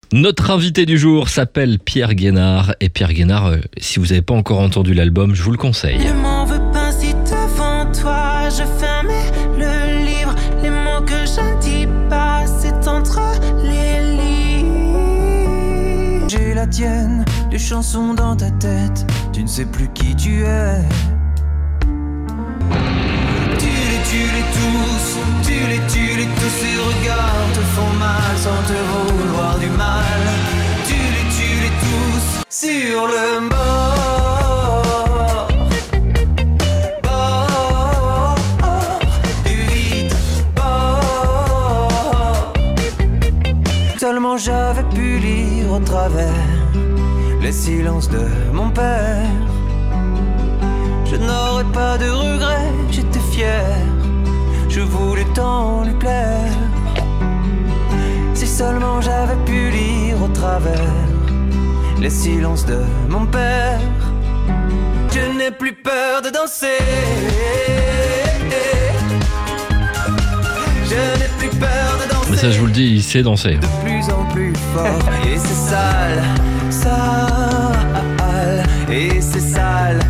Notre invité du jour s'appelle Pierre Guénard. Et Pierre Guénard, si vous n'avez pas encore entendu l'album, je vous le conseille. Ne m'en veux pas si devant toi je fermais le livre. Les mots que je ne dis pas, c'est entre les lignes. J'ai la tienne, des chansons dans ta tête. Tu ne sais plus qui tu es. Tu les tous, ces regards te font mal sans te vouloir du mal. Tu les tous sur le bord du vide, bord. Seulement j'avais pu lire au travers les silences de mon père. Je n'aurais pas de regrets, j'étais fier. Je voulais tant lui plaire. Si seulement j'avais pu lire au travers les silences de mon père. Je n'ai plus peur de danser. Je n'ai plus peur de danser. Mais ça, je vous le dis, il sait danser. De plus en plus fort. Et c'est sale, sale. Et c'est sale,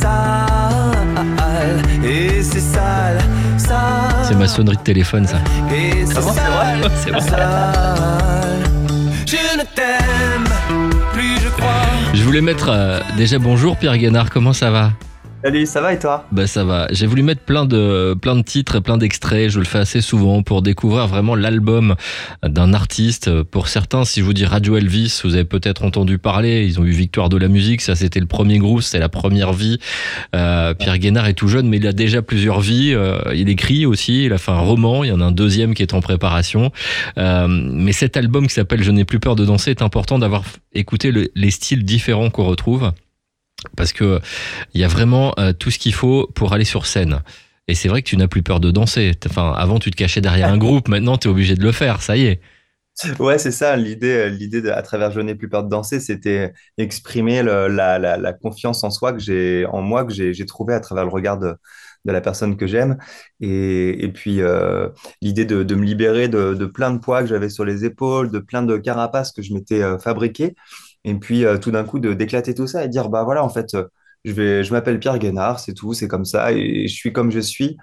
sale. Et c'est sale, sale. C'est ma sonnerie de téléphone, ça. Et c'est sale, C'est vrai. sale. Je ne t'aime plus, je crois. Je voulais mettre déjà bonjour Pierre Guénard, comment ça va ? Salut, ça va et toi? Bah ça va, j'ai voulu mettre plein de titres et plein d'extraits, je le fais assez souvent pour découvrir vraiment l'album d'un artiste. Pour certains, si je vous dis Radio Elvis, vous avez peut-être entendu parler, ils ont eu Victoire de la musique, ça c'était le premier groupe, c'est la première vie. Pierre Guénard est tout jeune mais il a déjà plusieurs vies, il écrit aussi, il a fait un roman, il y en a un deuxième qui est en préparation. Mais cet album qui s'appelle Je n'ai plus peur de danser est important d'avoir écouté les styles différents qu'on retrouve. Parce que il y a vraiment tout ce qu'il faut pour aller sur scène. Et c'est vrai que tu n'as plus peur de danser. Enfin, avant, tu te cachais derrière un groupe. Maintenant, tu es obligé de le faire. Ça y est. Ouais, c'est ça, l'idée à travers Je n'ai plus peur de danser, c'était exprimer la confiance en soi en moi que j'ai trouvé à travers le regard de la personne que j'aime. Et puis, l'idée de me libérer de plein de poids que j'avais sur les épaules, de plein de carapaces que je m'étais fabriqué. Et puis, tout d'un coup, d'éclater tout ça et dire, bah voilà, en fait, je m'appelle Pierre Guénard, c'est tout, c'est comme ça, et je suis comme je suis.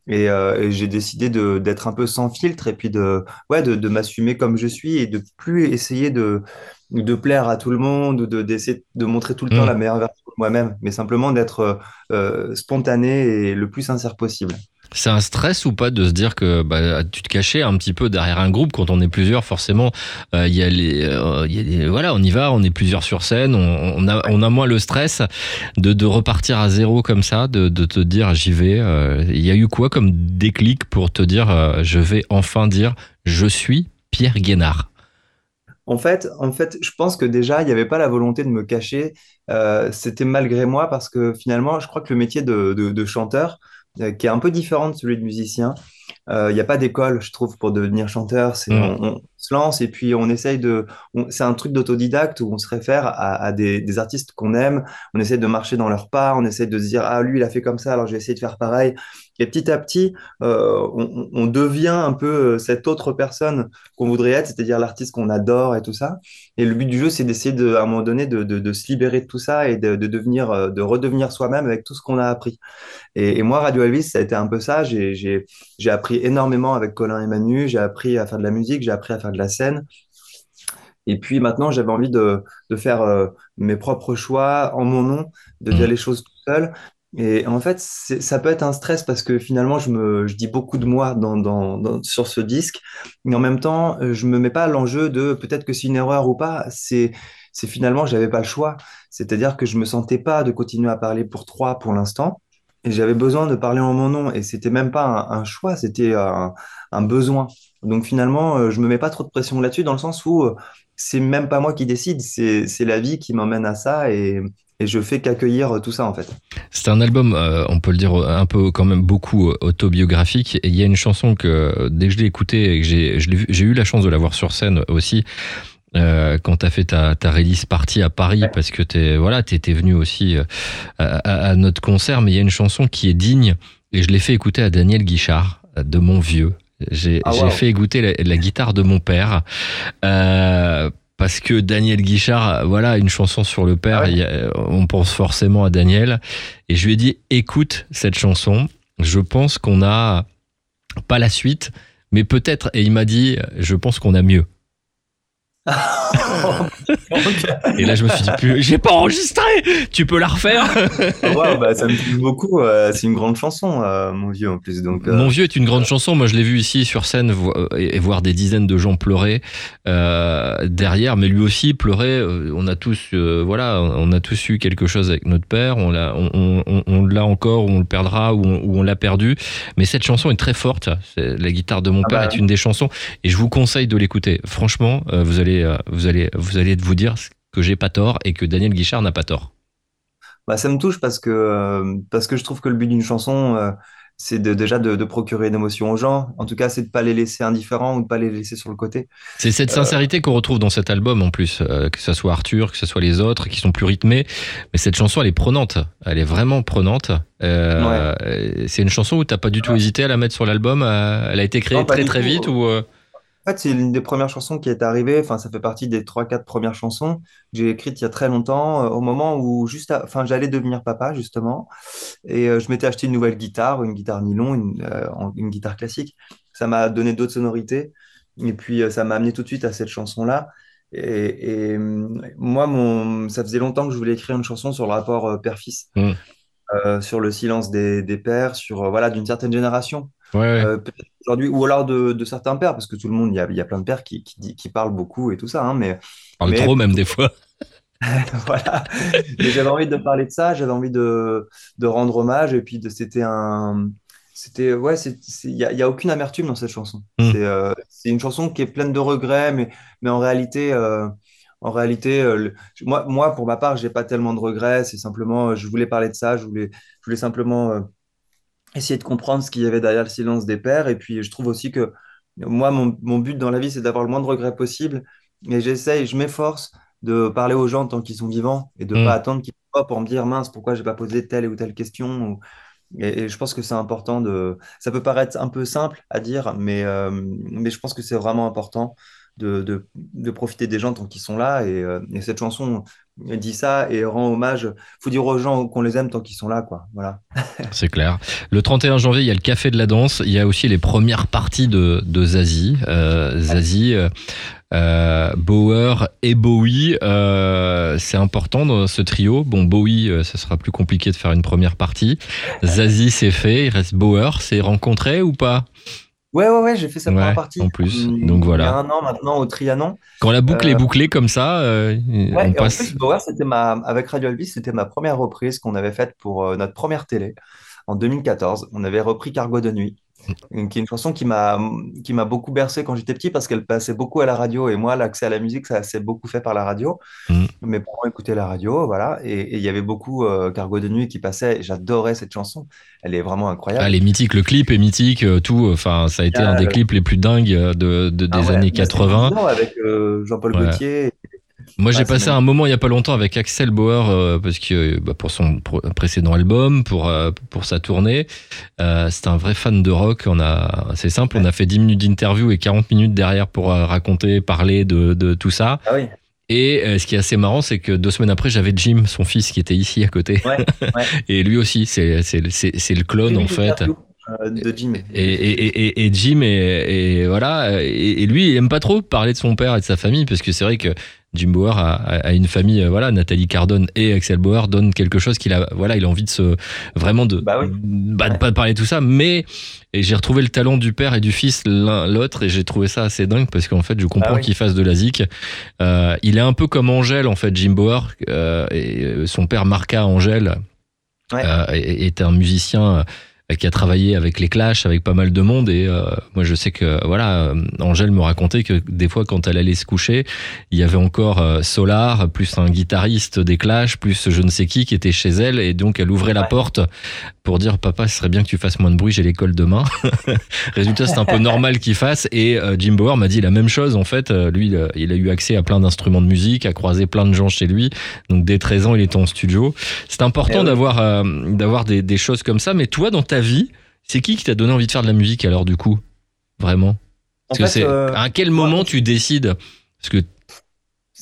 Et j'ai décidé d'être un peu sans filtre et puis de m'assumer comme je suis et de plus essayer de plaire à tout le monde ou d'essayer de montrer tout le temps la meilleure version de moi-même, mais simplement d'être spontané et le plus sincère possible. C'est un stress ou pas de se dire que tu te cachais un petit peu derrière un groupe quand on est plusieurs, forcément, il y a voilà, on y va, on est plusieurs sur scène, on a moins le stress de repartir à zéro comme ça, de te dire j'y vais. Il y a eu quoi comme déclic pour te dire je vais enfin dire je suis Pierre Guénard? En fait, je pense que déjà, il n'y avait pas la volonté de me cacher. C'était malgré moi parce que finalement, je crois que le métier de chanteur, qui est un peu différent de celui de musicien. Il n'y a pas d'école, je trouve, pour devenir chanteur. On se lance et puis on essaye c'est un truc d'autodidacte où on se réfère à des artistes qu'on aime. On essaie de marcher dans leurs pas. On essaie de se dire, ah, lui, il a fait comme ça, alors je vais essayer de faire pareil. Et petit à petit, on devient un peu cette autre personne qu'on voudrait être, c'est-à-dire l'artiste qu'on adore et tout ça. Et le but du jeu, c'est d'essayer à un moment donné de se libérer de tout ça et de redevenir soi-même avec tout ce qu'on a appris. Et moi, Radio Elvis, ça a été un peu ça. J'ai appris énormément avec Colin et Manu. J'ai appris à faire de la musique, j'ai appris à faire de la scène. Et puis maintenant, j'avais envie de faire mes propres choix en mon nom, de dire les choses tout seul. Et en fait, ça peut être un stress parce que finalement, je dis beaucoup de moi sur ce disque. Mais en même temps, je me mets pas à l'enjeu de peut-être que c'est une erreur ou pas. C'est finalement, j'avais pas le choix. C'est-à-dire que je me sentais pas de continuer à parler pour trois pour l'instant. Et j'avais besoin de parler en mon nom. Et c'était même pas un choix, c'était un besoin. Donc finalement, je me mets pas trop de pression là-dessus dans le sens où c'est même pas moi qui décide. C'est la vie qui m'emmène à ça et je fais qu'accueillir tout ça en fait. C'est un album, on peut le dire, un peu quand même beaucoup autobiographique. Et il y a une chanson que dès que je l'ai écoutée et que j'ai eu la chance de la voir sur scène aussi, quand t'as fait ta release party à Paris, parce que t'étais venu aussi à notre concert, mais il y a une chanson qui est digne et je l'ai fait écouter à Daniel Guichard, de Mon Vieux. J'ai fait écouter la guitare de mon père, parce que Daniel Guichard, voilà, une chanson sur le père, on pense forcément à Daniel. Et je lui ai dit, écoute cette chanson, je pense qu'on a pas la suite, mais peut-être, et il m'a dit, je pense qu'on a mieux. Et là je me suis dit, j'ai pas enregistré, tu peux la refaire. Ouais, ça me touche beaucoup, c'est une grande chanson, Mon vieux en plus, donc Mon vieux est une grande chanson, moi je l'ai vu ici sur scène et voir des dizaines de gens pleurer derrière, mais lui aussi pleurer. On a tous on a tous eu quelque chose avec notre père, on l'a encore, ou on le perdra, ou on l'a perdu, mais cette chanson est très forte. La guitare de mon père est une des chansons, et je vous conseille de l'écouter. Franchement, vous allez vous dire que j'ai pas tort et que Daniel Guichard n'a pas tort. ça me touche parce que je trouve que le but d'une chanson, c'est déjà de procurer une émotion aux gens. En tout cas, c'est de pas les laisser indifférents ou de pas les laisser sur le côté. C'est cette sincérité qu'on retrouve dans cet album en plus, que ce soit Arthur, que ce soit les autres, qui sont plus rythmés. Mais cette chanson, elle est prenante. Elle est vraiment prenante. C'est une chanson où t'as pas du tout hésité à la mettre sur l'album. Elle a été créée très très vite ou En fait, c'est l'une des premières chansons qui est arrivée. Enfin, ça fait partie des 3-4 premières chansons que j'ai écrites il y a très longtemps, au moment où j'allais devenir papa, justement. Et je m'étais acheté une nouvelle guitare, une guitare nylon, une guitare classique. Ça m'a donné d'autres sonorités. Et puis, ça m'a amené tout de suite à cette chanson-là. Moi, ça faisait longtemps que je voulais écrire une chanson sur le rapport père-fils, sur le silence des pères, sur, d'une certaine génération. ouais. Peut-être aujourd'hui, ou alors de certains pères, parce que tout le monde, il y a plein de pères qui parlent beaucoup et tout ça, hein, Parle trop même des fois. voilà. Mais j'avais envie de parler de ça, j'avais envie de rendre hommage, et puis il y a aucune amertume dans cette chanson. C'est une chanson qui est pleine de regrets, mais en réalité, moi, pour ma part, j'ai pas tellement de regrets. C'est simplement, je voulais parler de ça, je voulais simplement essayer de comprendre ce qu'il y avait derrière le silence des pères. Et puis, je trouve aussi que moi, mon but dans la vie, c'est d'avoir le moins de regrets possible. Et je m'efforce de parler aux gens tant qu'ils sont vivants et de pas attendre qu'ils soient pour me dire, mince, pourquoi j'ai pas posé telle ou telle question. Et je pense que c'est important Ça peut paraître un peu simple à dire, mais je pense que c'est vraiment important de profiter des gens tant qu'ils sont là. Et cette chanson dit ça et rend hommage. Faut dire aux gens qu'on les aime tant qu'ils sont là, quoi. Voilà. C'est clair. Le 31 janvier, il y a le Café de la Danse. Il y a aussi les premières parties de Zazie. Zazie, Bauer et Bowie. C'est important dans ce trio. Bon, Bowie, ça sera plus compliqué de faire une première partie. Zazie, c'est fait. Il reste Bauer. C'est rencontré ou pas? Ouais, j'ai fait sa première partie. En plus, donc voilà. Il y a un an maintenant au Trianon. Quand la boucle est bouclée comme ça, on passe. En plus, Bauer, avec Radio Elvis, c'était ma première reprise qu'on avait faite pour notre première télé en 2014. On avait repris Cargo de nuit, qui est une chanson qui m'a beaucoup bercé quand j'étais petit parce qu'elle passait beaucoup à la radio. Et moi, l'accès à la musique, ça s'est beaucoup fait par la radio. Mes parents écoutaient la radio, voilà. Et il y avait beaucoup Cargo de nuit qui passait. Et j'adorais cette chanson. Elle est vraiment incroyable. Elle est mythique, le clip est mythique, tout. Enfin, ça a été un des clips les plus dingues des années 80. Avec Jean-Paul Gaultier. Moi, j'ai passé un moment il y a pas longtemps avec Axel Bauer parce que pour son précédent album, pour sa tournée, c'était un vrai fan de rock. C'est simple, on a fait 10 minutes d'interview et 40 minutes derrière pour raconter, parler de tout ça. Ah oui. Et ce qui est assez marrant, c'est que 2 semaines après, j'avais Jim, son fils, qui était ici à côté. Ouais. Et lui aussi, c'est le clone en fait. De Jim. Et Jim et voilà. Et lui, il aime pas trop parler de son père et de sa famille parce que c'est vrai que Jim Bauer a une famille, Nathalie Cardone et Axel Bauer donnent quelque chose il a envie de de pas parler de tout ça, mais j'ai retrouvé le talent du père et du fils l'un l'autre et j'ai trouvé ça assez dingue parce qu'en fait je comprends qu'il fasse de la zik. Il est un peu comme Angèle en fait, Jim Bauer, et son père Marca Angèle est un musicien qui a travaillé avec les Clash, avec pas mal de monde, et moi je sais que Angèle me racontait que des fois quand elle allait se coucher, il y avait encore Solar, plus un guitariste des Clash, plus je ne sais qui était chez elle, et donc elle ouvrait la porte pour dire papa, ce serait bien que tu fasses moins de bruit, j'ai l'école demain. Résultat, c'est un peu normal qu'il fasse, et Jim Bauer m'a dit la même chose en fait. Lui, il a eu accès à plein d'instruments de musique, a croisé plein de gens chez lui, donc dès 13 ans il était en studio. C'est important d'avoir des choses comme ça, mais toi dans ta vie, c'est qui t'a donné envie de faire de la musique alors du coup, vraiment? Parce que à quel moment tu décides? Parce que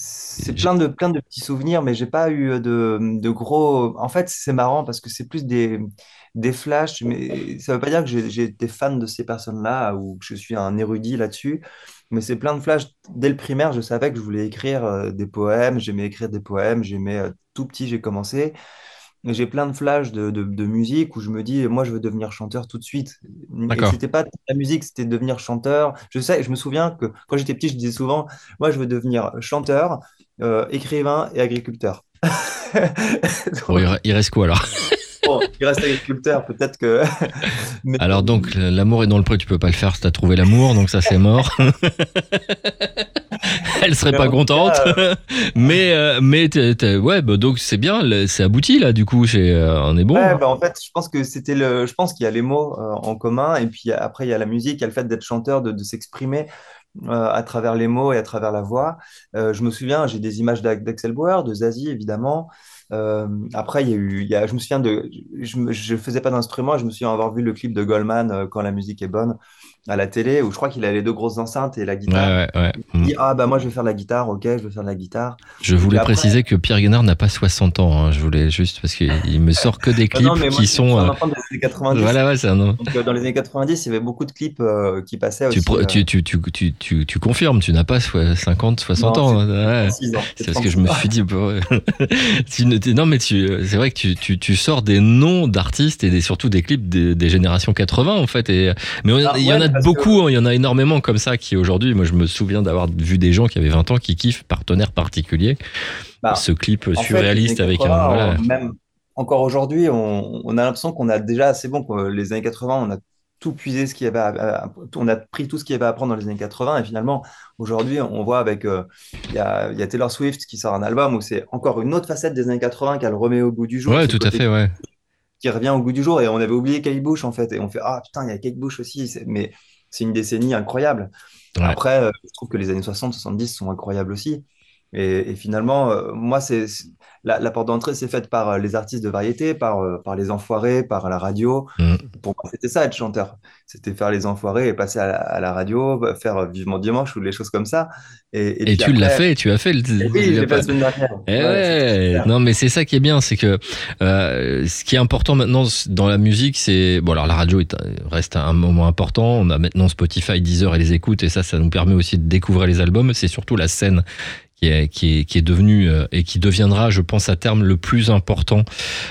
c'est plein de petits souvenirs, mais j'ai pas eu de gros. En fait, c'est marrant parce que c'est plus des flashs, mais ça veut pas dire que j'ai été fan de ces personnes-là ou que je suis un érudit là-dessus. Mais c'est plein de flashs. Dès le primaire, je savais que je voulais écrire des poèmes. J'aimais écrire des poèmes. J'aimais tout petit, j'ai commencé. Et j'ai plein de flashs de musique où je me dis, moi, je veux devenir chanteur tout de suite. Et D'accord. c'était pas la musique, c'était devenir chanteur. Je me souviens que quand j'étais petit, je disais souvent, moi, je veux devenir chanteur, écrivain et agriculteur. Bon, il reste quoi alors? Bon, il reste agriculteur, peut-être que. Mais, Alors donc, l'amour est dans le pré, tu peux pas le faire si t'as trouvé l'amour, donc ça c'est mort. Elle serait mais pas en tout contente. cas, Mais ouais, bah, donc c'est bien, c'est abouti là, du coup, on est bon. ouais, bah, en fait, je pense que je pense qu'il y a les mots en commun, et puis après, il y a la musique, il y a le fait d'être chanteur, de s'exprimer à travers les mots et à travers la voix. Je me souviens, j'ai des images d'Axel Bauer, de Zazie, évidemment. Après, je me souviens je faisais pas d'instrument, je me souviens avoir vu le clip de Goldman, Quand la musique est bonne, à la télé, où je crois qu'il a les deux grosses enceintes et la Ouais, guitare. ouais, ouais. Il dit, ah bah moi je vais faire de la guitare, ok, je vais faire de la guitare. Je Et puis voulais après, préciser que Pierre Guénard n'a pas 60 ans, hein. Je voulais juste parce qu'il me sort que des non, non, clips mais moi qui je suis sont. un enfant des années 90. Voilà, ouais, c'est un nom. Donc dans les années 90, il y avait beaucoup de clips qui passaient Tu, aussi. tu confirmes, tu n'as pas 50, 60 Non, ans. c'est Hein. Ouais. 36 ans. C'est C'est parce que je me 36 ans. suis dit, non mais c'est vrai que tu sors des noms d'artistes et surtout des clips des générations 80 en fait. Mais Ah, il y en ouais, a parce que beaucoup, hein, il y en a énormément comme ça qui aujourd'hui, moi je me souviens d'avoir vu des gens qui avaient 20 ans qui kiffent Partenaire particulier. bah, Ce clip en fait, les années surréaliste avec un 80, voilà. même encore aujourd'hui, on a l'impression qu'on a déjà assez bon. Quoi. Les années 80, on a tout puisé ce qu'il y avait on a pris tout ce qu'il y avait à apprendre dans les années 80 et finalement aujourd'hui on voit avec il y a Taylor Swift qui sort un album où c'est encore une autre facette des années 80 qu'elle remet au goût du jour, Ouais, ce tout à côté fait, ouais. qui revient au goût du jour et on avait oublié Kate Bush en fait et on fait ah putain il y a Kate Bush aussi mais c'est une décennie incroyable. Ouais. Après je trouve que les années 60-70 sont incroyables aussi et finalement moi la porte d'entrée c'est faite par les artistes de variété par les enfoirés par la radio. Mm. Pour moi c'était ça être chanteur, c'était faire les enfoirés et passer à la radio, faire Vivement Dimanche ou les choses comme ça et Et puis tu l'as après fait, tu as fait oui il y je a l'ai fait pas. la semaine dernière. Eh Ouais, c'était ouais, super. non mais c'est ça qui est bien, c'est que ce qui est important maintenant dans la musique, c'est bon alors la radio reste un moment important. On a maintenant Spotify, Deezer et les écoutes et ça nous permet aussi de découvrir les albums. C'est surtout la scène qui est devenue et qui deviendra, je pense à terme, le plus important.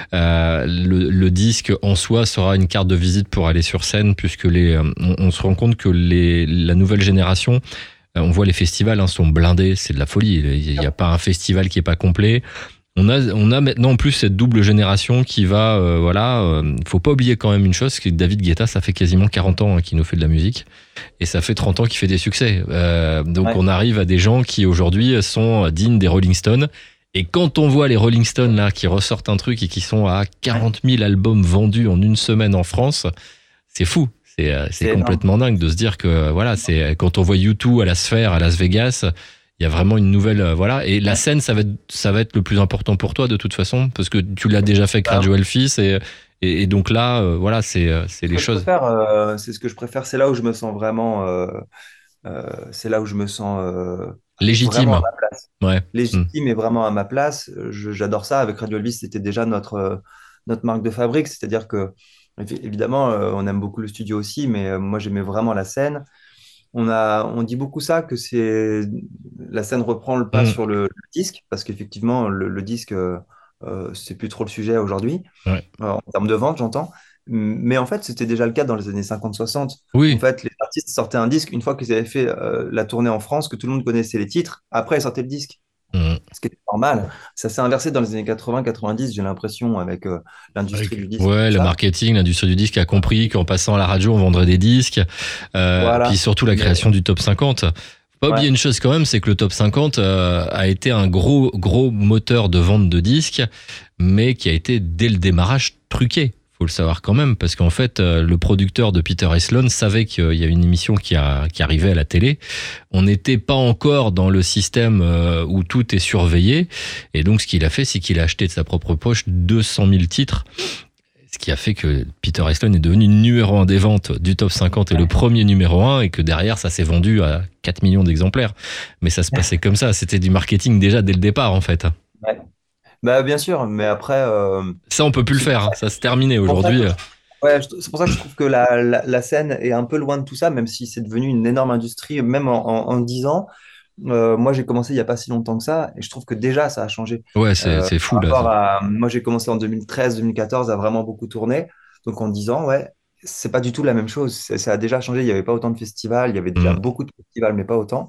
Le disque en soi sera une carte de visite pour aller sur scène puisque on se rend compte que la nouvelle génération. On voit les festivals sont blindés, c'est de la folie. Il n'y a pas un festival qui est pas complet. On a maintenant en plus cette double génération qui va, faut pas oublier quand même une chose, c'est que David Guetta, ça fait quasiment 40 ans qu'il nous fait de la musique et ça fait 30 ans qu'il fait des succès. Donc Ouais. on arrive à des gens qui aujourd'hui sont dignes des Rolling Stones. Et quand on voit les Rolling Stones là qui ressortent un truc et qui sont à 40 000 albums vendus en une semaine en France, c'est fou. C'est énorme. complètement dingue de se dire que voilà, c'est quand on voit U2 à la Sphère, à Las Vegas, il y a vraiment une nouvelle voilà. Et la scène, ça va être le plus important pour toi de toute façon, parce que tu l'as déjà fait avec Radio Elfis et donc là, voilà, c'est les choses. C'est ce que je préfère, c'est là où je me sens vraiment, c'est là où je me sens vraiment à Légitime. ma place. Ouais. Mm. Légitime et vraiment à ma place. J'adore ça. Avec Radio Elvis, c'était déjà notre marque de fabrique, c'est-à-dire que évidemment, on aime beaucoup le studio aussi, mais moi j'aimais vraiment la scène. On dit beaucoup ça, que la scène reprend le pas Mm. sur le disque, parce qu'effectivement, le disque, c'est plus trop le sujet aujourd'hui, Ouais. en termes de vente, j'entends. Mais en fait, c'était déjà le cas dans les années 50-60. En Oui. fait, les artistes sortaient un disque une fois qu'ils avaient fait la tournée en France, que tout le monde connaissait les titres. Après, ils sortaient le disque, Mm. ce qui était normal. Ça s'est inversé dans les années 80-90, j'ai l'impression, avec l'industrie du disque. Ouais, Tout le ça. marketing, l'industrie du disque a compris qu'en passant à la radio, on vendrait des disques. Puis Voilà. surtout la Mais, création du top 50. Faut pas ouais. oublier une chose quand même, c'est que le top 50 a été un gros moteur de vente de disques, mais qui a été dès le démarrage truqué. Faut le savoir quand même, parce qu'en fait, le producteur de Peter Eslon savait qu'il y a une émission qui arrivait à la télé. On n'était pas encore dans le système où tout est surveillé. Et donc, ce qu'il a fait, c'est qu'il a acheté de sa propre poche 200 000 titres. Ce qui a fait que Peter Exton est devenu numéro 1 des ventes du top 50 et le premier numéro 1, et que derrière, ça s'est vendu à 4 millions d'exemplaires. Mais ça se passait comme ça. C'était du marketing déjà dès le départ, en fait. Ouais. Bah, bien sûr, mais après, Ça, on peut plus le faire, hein. Ça s'est terminé pour ça aujourd'hui. que ouais, c'est pour ça que je trouve que la scène est un peu loin de tout ça, même si c'est devenu une énorme industrie, même en 10 ans. Moi, j'ai commencé il n'y a pas si longtemps que ça, et je trouve que déjà, ça a changé. Ouais, c'est fou, Par là. rapport à, moi, j'ai commencé en 2013-2014 à vraiment beaucoup tourner. Donc, en 10 ans, ouais, c'est pas du tout la même chose. Ça a déjà changé. Il n'y avait pas autant de festivals. Il y avait déjà Mm. beaucoup de festivals, mais pas autant.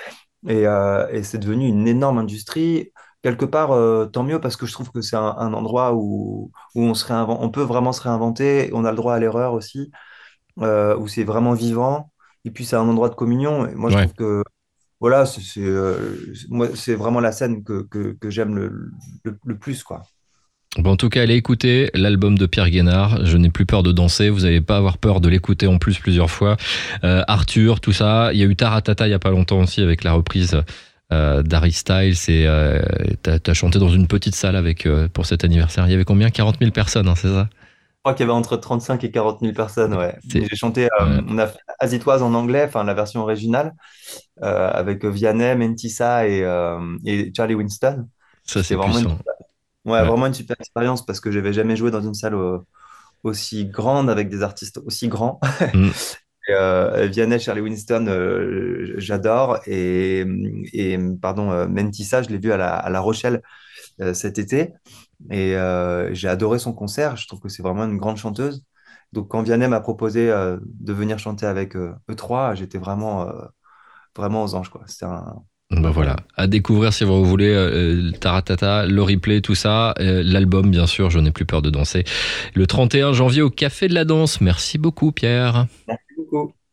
Et c'est devenu une énorme industrie. Quelque part, tant mieux parce que je trouve que c'est un endroit où on peut vraiment se réinventer. On a le droit à l'erreur aussi, où c'est vraiment vivant. Et puis, c'est un endroit de communion. Et moi, je Ouais. trouve que voilà, moi, c'est vraiment la scène que j'aime le plus, quoi. Bon, en tout cas, allez écouter l'album de Pierre Guénard. Je n'ai plus peur de danser. Vous n'allez pas avoir peur de l'écouter en plus plusieurs fois. Arthur, tout ça. Il y a eu Taratata il y a pas longtemps aussi avec la reprise d'Harry Styles. Et t'as chanté dans une petite salle avec pour cet anniversaire. Il y avait combien? 40 000 personnes, hein, c'est ça? Je crois qu'il y avait entre 35 et 40 000 personnes, ouais. C'est, Et j'ai chanté, ouais, on a fait Azitoise en anglais, enfin la version originale, avec Vianney, Mentissa et Charlie Winston. ça, C'était c'est vraiment puissant. ouais, Ouais. vraiment une super expérience parce que j'avais jamais joué dans une salle aussi grande avec des artistes aussi grands. Mm. Vianney, Charlie Winston, j'adore. Pardon, Mentissa, je l'ai vu à La Rochelle cet été. Et j'ai adoré son concert. Je trouve que c'est vraiment une grande chanteuse. Donc, quand Vianney m'a proposé de venir chanter avec eux trois, j'étais vraiment aux anges, quoi. C'était Ben voilà, incroyable. à découvrir si vous voulez Taratata, le replay, tout ça, l'album bien sûr, je n'ai plus peur de danser. Le 31 janvier au Café de la Danse. Merci beaucoup Pierre. Merci beaucoup.